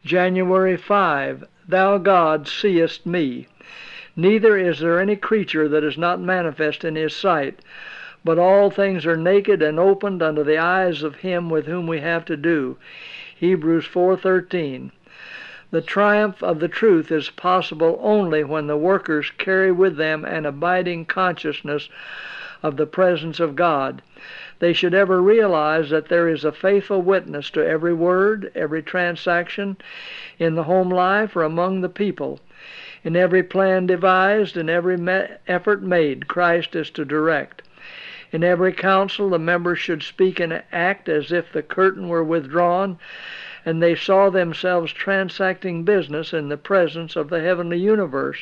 January 5. Thou, God, seest me. Neither is there any creature that is not manifest in his sight, but all things are naked and opened unto the eyes of him with whom we have to do. Hebrews 4:13. The triumph of the truth is possible only when the workers carry with them an abiding consciousness of the presence of God. They should ever realize that there is a faithful witness to every word, every transaction in the home life or among the people. In every plan devised, in every effort made, Christ is to direct. In every council, the members should speak and act as if the curtain were withdrawn, and they saw themselves transacting business in the presence of the heavenly universe.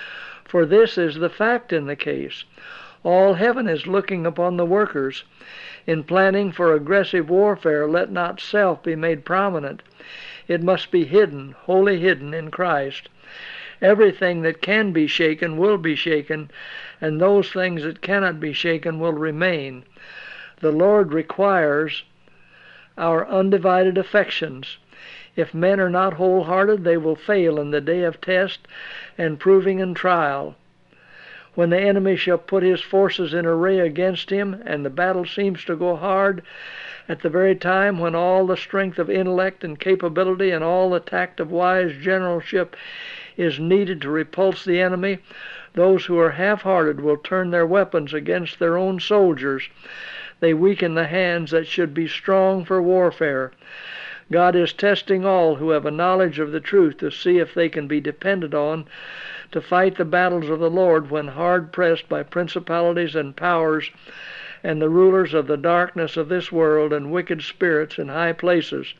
For this is the fact in the case. All heaven is looking upon the workers. In planning for aggressive warfare, let not self be made prominent. It must be hidden, wholly hidden in Christ. Everything that can be shaken will be shaken, and those things that cannot be shaken will remain. The Lord requires our undivided affections. If men are not wholehearted, they will fail in the day of test and proving and trial. When the enemy shall put his forces in array against him, and the battle seems to go hard, at the very time when all the strength of intellect and capability and all the tact of wise generalship is needed to repulse the enemy, those who are half-hearted will turn their weapons against their own soldiers. They weaken the hands that should be strong for warfare. God is testing all who have a knowledge of the truth to see if they can be depended on to fight the battles of the Lord when hard pressed by principalities and powers and the rulers of the darkness of this world and wicked spirits in high places.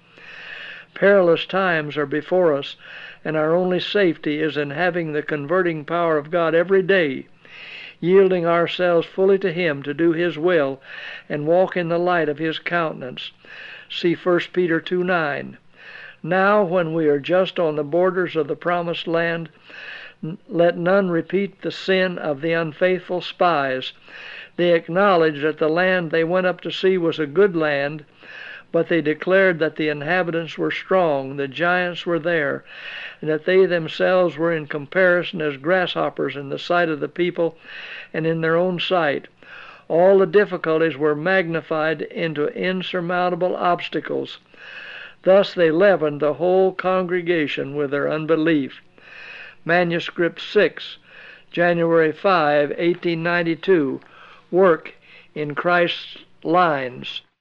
Perilous times are before us, and our only safety is in having the converting power of God every day, yielding ourselves fully to Him to do His will and walk in the light of His countenance. See 1 Peter 2:9. Now, when we are just on the borders of the promised land, let none repeat the sin of the unfaithful spies. They acknowledged that the land they went up to see was a good land, but they declared that the inhabitants were strong, the giants were there, and that they themselves were in comparison as grasshoppers in the sight of the people and in their own sight. All the difficulties were magnified into insurmountable obstacles. Thus they leavened the whole congregation with their unbelief. Manuscript 6, January 5, 1892. Work in Christ's lines.